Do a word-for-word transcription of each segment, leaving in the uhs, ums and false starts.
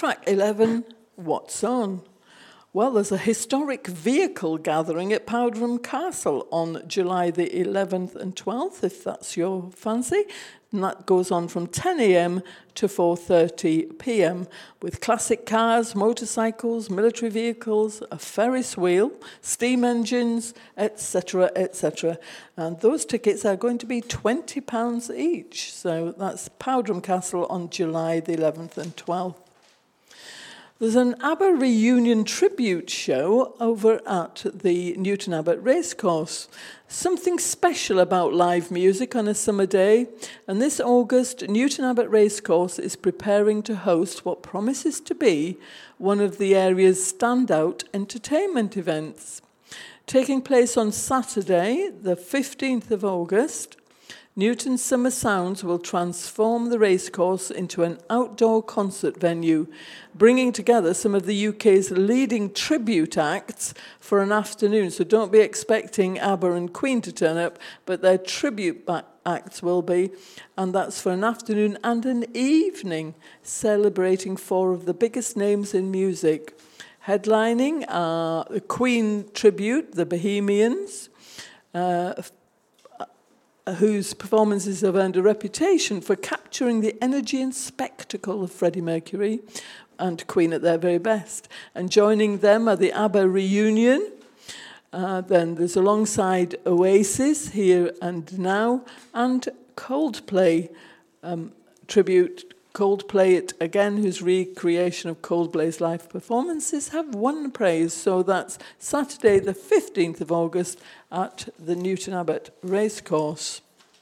Track eleven, what's on? Well, there's a historic vehicle gathering at Powderham Castle on July the eleventh and twelfth, if that's your fancy. And that goes on from ten a.m. to four thirty p.m. with classic cars, motorcycles, military vehicles, a Ferris wheel, steam engines, et cetera, et cetera. And those tickets are going to be twenty pounds each. So that's Powderham Castle on July the eleventh and twelfth. There's an ABBA reunion tribute show over at the Newton Abbot Racecourse. Something special about live music on a summer day, and this August, Newton Abbot Racecourse is preparing to host what promises to be one of the area's standout entertainment events. Taking place on Saturday, the fifteenth of August, Newton Summer Sounds will transform the racecourse into an outdoor concert venue, bringing together some of the U K's leading tribute acts for an afternoon. So don't be expecting ABBA and Queen to turn up, but their tribute acts will be. And that's for an afternoon and an evening, celebrating four of the biggest names in music. Headlining are the Queen tribute, the Bohemians, uh, whose performances have earned a reputation for capturing the energy and spectacle of Freddie Mercury and Queen at their very best. And joining them are the ABBA reunion. Uh, then there's alongside Oasis, Here and Now, and Coldplay um, tribute. Coldplay, it again, whose recreation of Coldplay's live performances have won praise. So that's Saturday, the fifteenth of August, at the Newton Abbot Racecourse.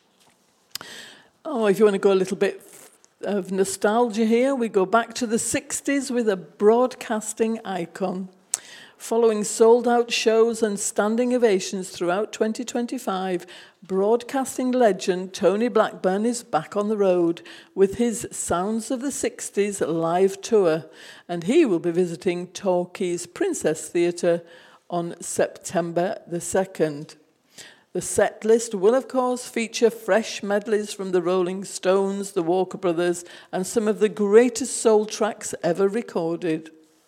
Oh, if you want to go a little bit of nostalgia here, we go back to the sixties with a broadcasting icon. Following sold-out shows and standing ovations throughout twenty twenty-five, broadcasting legend Tony Blackburn is back on the road with his Sounds of the sixties live tour, and he will be visiting Torquay's Princess Theatre on September the second. The set list will, of course, feature fresh medleys from the Rolling Stones, the Walker Brothers, and some of the greatest soul tracks ever recorded.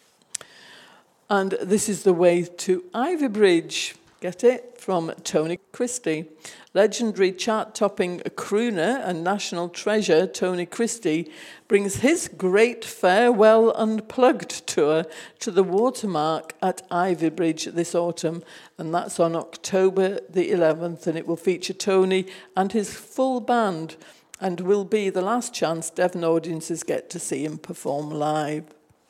And this is the way to Ivybridge. Get it? From Tony Christie. Legendary chart-topping crooner and national treasure Tony Christie brings his great Farewell Unplugged tour to the Watermark at Ivybridge this autumn, and that's on October the eleventh, and it will feature Tony and his full band, and will be the last chance Devon audiences get to see him perform live.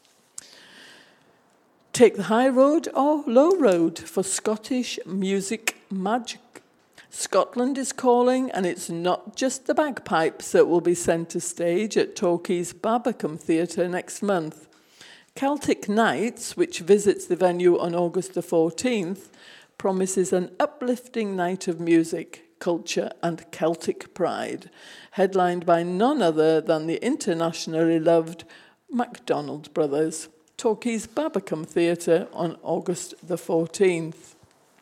Take the high road or low road for Scottish music magic. Scotland is calling, and it's not just the bagpipes that will be centre stage at Torquay's Barbican Theatre next month. Celtic Nights, which visits the venue on August the fourteenth, promises an uplifting night of music, culture and Celtic pride, headlined by none other than the internationally loved MacDonald Brothers. Torquay's Barbican Theatre on August the fourteenth.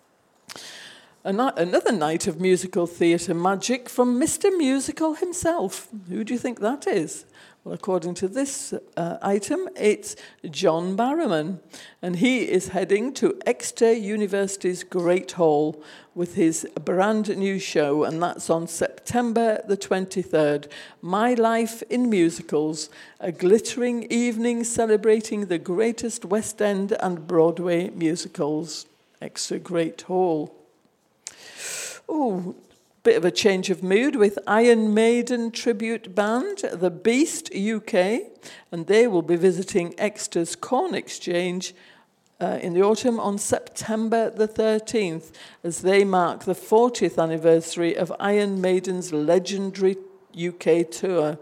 Another night of musical theatre magic from Mister Musical himself. Who do you think that is? Well, according to this uh, item, it's John Barrowman, and he is heading to Exeter University's Great Hall with his brand new show, and that's on September the twenty-third. My Life in Musicals, a glittering evening celebrating the greatest West End and Broadway musicals. Exeter Great Hall. Oh, bit of a change of mood with Iron Maiden tribute band, The Beast U K, and they will be visiting Exeter's Corn Exchange uh, in the autumn on September the thirteenth, as they mark the fortieth anniversary of Iron Maiden's legendary U K tour.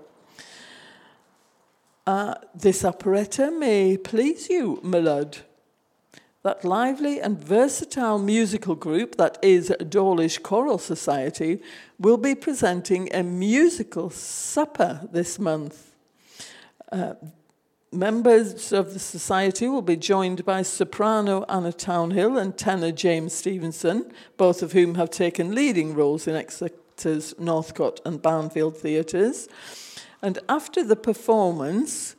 Uh, this operetta may please you, my lord. That lively and versatile musical group that is Dawlish Choral Society will be presenting a musical supper this month. Uh, members of the society will be joined by soprano Anna Townhill and tenor James Stevenson, both of whom have taken leading roles in Exeter's Northcote and Barnfield theatres. And after the performance,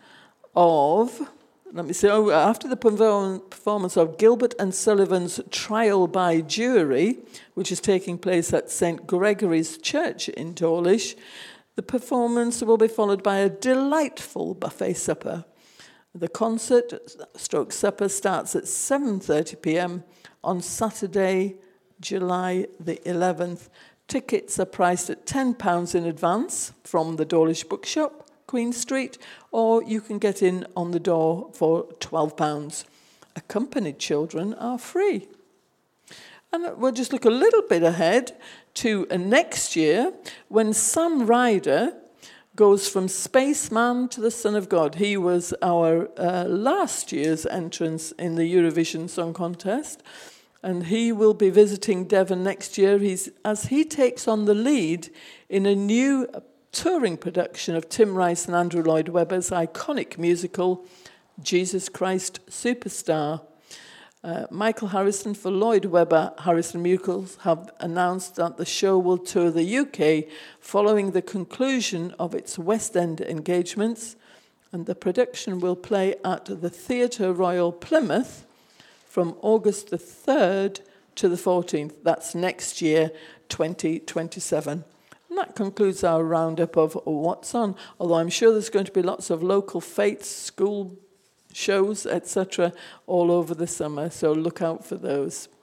of, let me see, oh, after the perform- performance of Gilbert and Sullivan's Trial by Jury, which is taking place at Saint Gregory's Church in Dawlish, the performance will be followed by a delightful buffet supper. The concert stroke supper starts at seven thirty p.m. on Saturday, July the eleventh. Tickets are priced at ten pounds in advance from the Dawlish Bookshop, Queen Street, or you can get in on the door for twelve pounds. Accompanied children are free. And we'll just look a little bit ahead to next year when Sam Ryder goes from Spaceman to the Son of God. He was our uh, last year's entrance in the Eurovision Song Contest, and he will be visiting Devon next year He's, as he takes on the lead in a new touring production of Tim Rice and Andrew Lloyd Webber's iconic musical, Jesus Christ Superstar. Uh, Michael Harrison for Lloyd Webber Harrison Musicals have announced that the show will tour the U K following the conclusion of its West End engagements, and the production will play at the Theatre Royal Plymouth from August the third to the fourteenth. That's next year, twenty twenty-seven. And that concludes our roundup of what's on, although I'm sure there's going to be lots of local fates, school shows, et cetera, all over the summer, so look out for those.